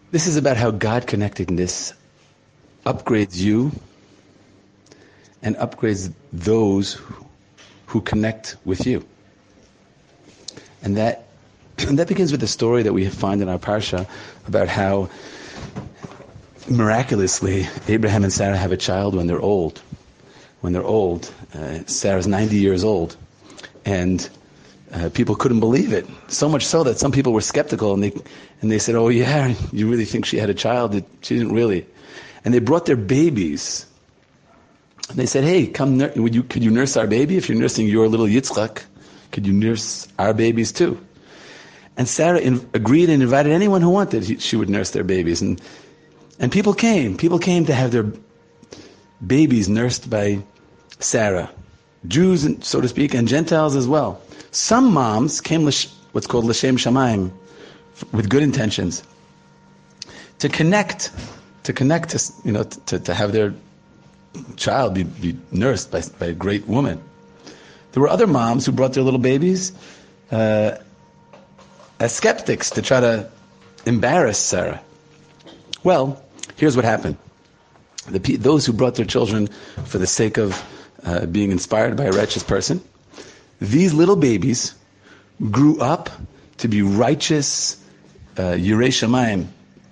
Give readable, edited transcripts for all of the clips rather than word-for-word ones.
This is about how God connectedness upgrades you and upgrades those who connect with you. And that begins with the story that we find in our parsha about how miraculously Abraham and Sarah have a child when they're old. When they're old, Sarah's 90 years old, and people couldn't believe it. So much so that some people were skeptical, and they said, "Oh yeah, you really think she had a child? She didn't really." And they brought their babies. And they said, "Hey, come, could you nurse our baby? If you're nursing your little Yitzchak, could you nurse our babies too?" And Sarah agreed and invited anyone who wanted. She would nurse their babies, and people came. People came to have their babies nursed by Sarah, Jews, so to speak, and Gentiles as well. Some moms came what's called l'shem shamayim, with good intentions, to connect, to have their child be nursed by a great woman. There were other moms who brought their little babies as skeptics to try to embarrass Sarah. Well, here's what happened. Those who brought their children for the sake of being inspired by a righteous person, these little babies grew up to be righteous, Yirei Shamayim,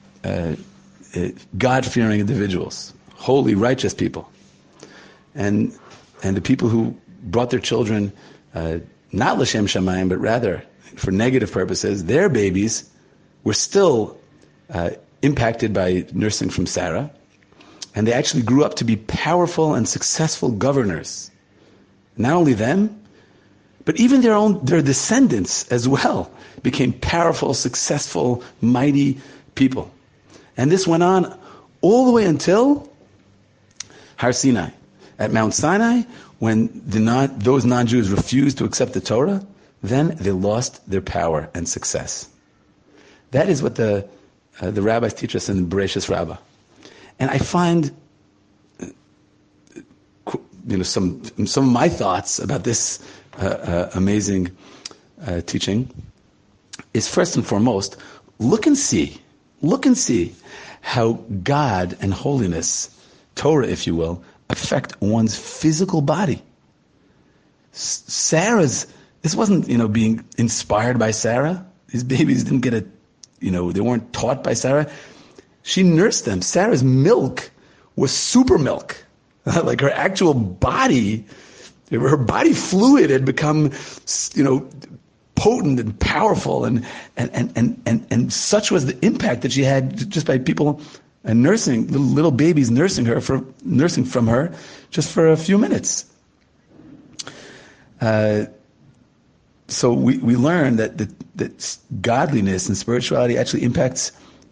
God-fearing individuals, holy, righteous people. And the people who brought their children, not l'shem shamayim, but rather for negative purposes, their babies were still impacted by nursing from Sarah, and they actually grew up to be powerful and successful governors. Not only them, but even their descendants as well became powerful, successful, mighty people. And this went on all the way until Har Sinai. At Mount Sinai, when those non-Jews refused to accept the Torah, then they lost their power and success. That is what the rabbis teach us in Bereshis Rabbah. And I find some of my thoughts about this amazing teaching is, first and foremost, look and see how God and holiness, Torah if you will, affect one's physical body. This wasn't being inspired by Sarah. These babies didn't get they weren't taught by Sarah. She nursed them. Sarah's milk was super milk. Like her actual body, her body fluid had become, potent and powerful, and such was the impact that she had just by people and nursing little babies, nursing from her just for a few minutes. So we learn that godliness and spirituality actually impacts,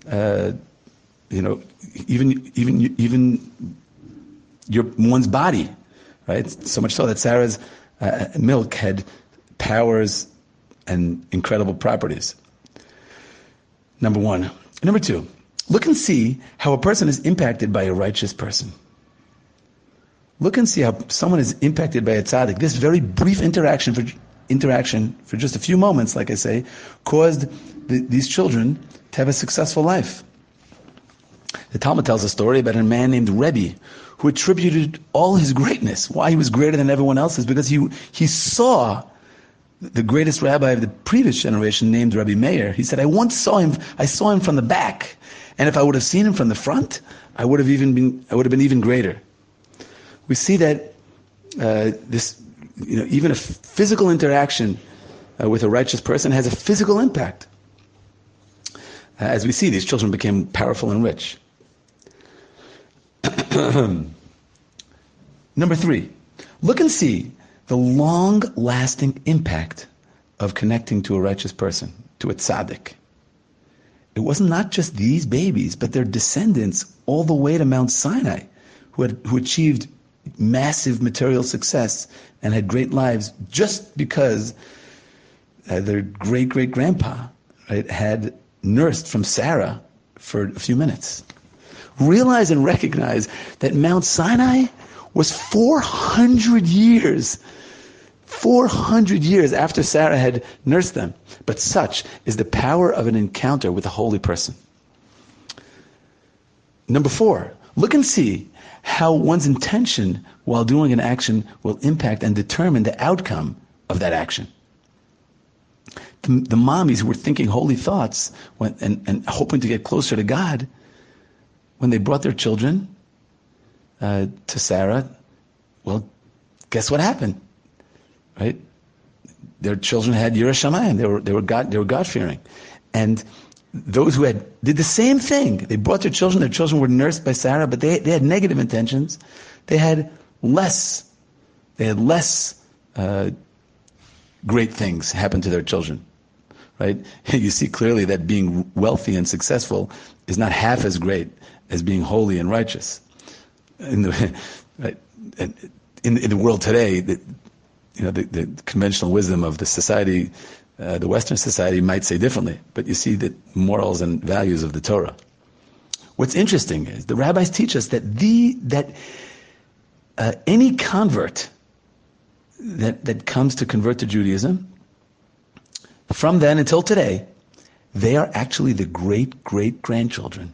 even one's body, right? So much so that Sarah's milk had powers and incredible properties. Number one. Number two, look and see how a person is impacted by a righteous person. Look and see how someone is impacted by a tzaddik. This very brief interaction for just a few moments, like I say, caused these children to have a successful life. The Talmud tells a story about a man named Rebbe who attributed all his greatness. Why he was greater than everyone else is because he saw the greatest rabbi of the previous generation named Rabbi Meir. He said, I saw him from the back, and if I would have seen him from the front, I would have been even greater. We see that even a physical interaction with a righteous person has a physical impact. As we see, these children became powerful and rich. Number three, look and see the long-lasting impact of connecting to a righteous person, to a tzaddik. It was not just these babies, but their descendants all the way to Mount Sinai, who achieved massive material success and had great lives just because their great-great-grandpa, right, had nursed from Sarah for a few minutes. Realize and recognize that Mount Sinai was 400 years after Sarah had nursed them. But such is the power of an encounter with a holy person. Number 4, look and see how one's intention while doing an action will impact and determine the outcome of that action. The mommies who were thinking holy thoughts and hoping to get closer to God, when they brought their children to Sarah, well, guess what happened, right? Their children had Yireh Shamayim. They were God-fearing, and those who did the same thing. They brought their children. Their children were nursed by Sarah, but they had negative intentions. They had less great things happen to their children, right? You see clearly that being wealthy and successful is not half as great as being holy and righteous. In the world today, the conventional wisdom of the society, the Western society, might say differently, but you see the morals and values of the Torah. What's interesting is the rabbis teach us that any convert that comes to convert to Judaism, from then until today, they are actually the great-great-grandchildren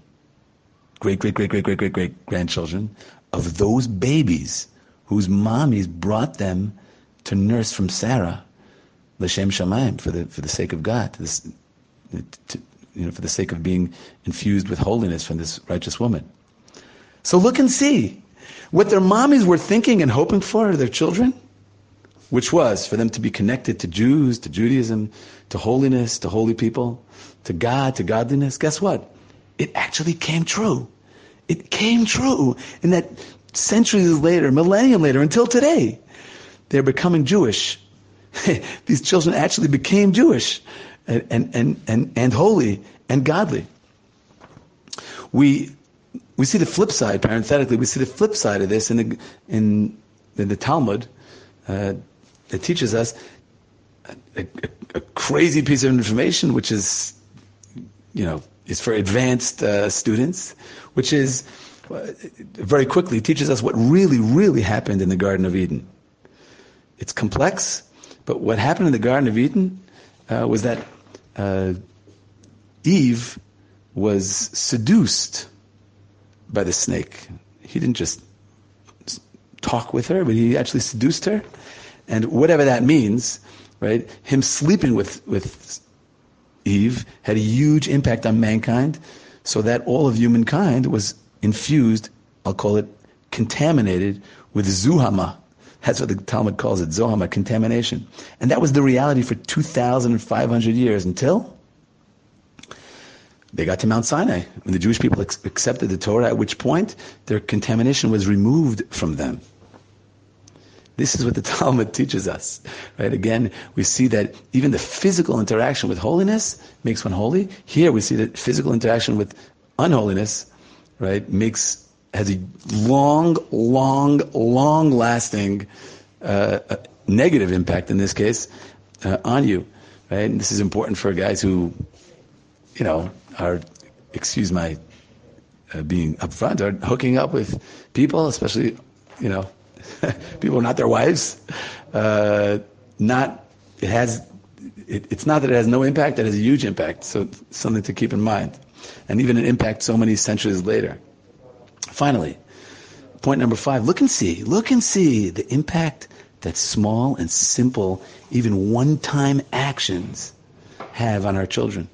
of those babies whose mommies brought them to nurse from Sarah, l'shem shamayim, for the sake of God, for the sake of being infused with holiness from this righteous woman. So look and see what their mommies were thinking and hoping for their children, which was for them to be connected to Jews, to Judaism, to holiness, to holy people, to God, to godliness. Guess what? It actually came true. It came true in that centuries later, millennium later, until today, they're becoming Jewish. These children actually became Jewish and holy and godly. We see the flip side, parenthetically, we see the flip side of this in the Talmud. It teaches us a crazy piece of information, which is, is for advanced students, which is very quickly teaches us what really, really happened in the Garden of Eden. It's complex, but what happened in the Garden of Eden was that Eve was seduced by the snake. He didn't just talk with her, but he actually seduced her. And whatever that means, right? Him sleeping with Eve had a huge impact on mankind, so that all of humankind was infused, I'll call it, contaminated with zuhama. That's what the Talmud calls it, zohama, contamination. And that was the reality for 2,500 years until they got to Mount Sinai, when the Jewish people accepted the Torah, at which point their contamination was removed from them. This is what the Talmud teaches us, right? Again, we see that even the physical interaction with holiness makes one holy. Here we see that physical interaction with unholiness, right, has a long lasting negative impact in this case on you, right? And this is important for guys who, are, excuse my being upfront, are hooking up with people, especially, people who are not their wives. It's not that it has no impact; it has a huge impact. So something to keep in mind, and even an impact so many centuries later. Finally, point number 5: look and see the impact that small and simple, even one-time actions have on our children.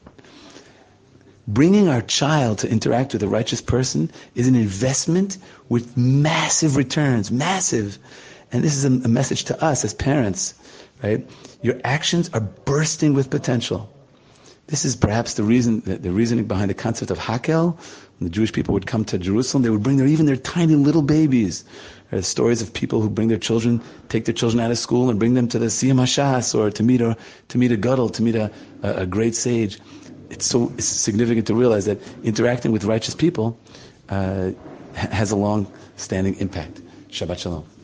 Bringing our child to interact with a righteous person is an investment with massive returns, massive. And this is a message to us as parents, right? Your actions are bursting with potential. This is perhaps the reasoning behind the concept of Hakel. When the Jewish people would come to Jerusalem, they would bring even their tiny little babies. There are stories of people who bring their children, take their children out of school and bring them to the Siyum HaShas, or to meet a gadol, to meet a great sage. It's significant to realize that interacting with righteous people has a long-standing impact. Shabbat Shalom.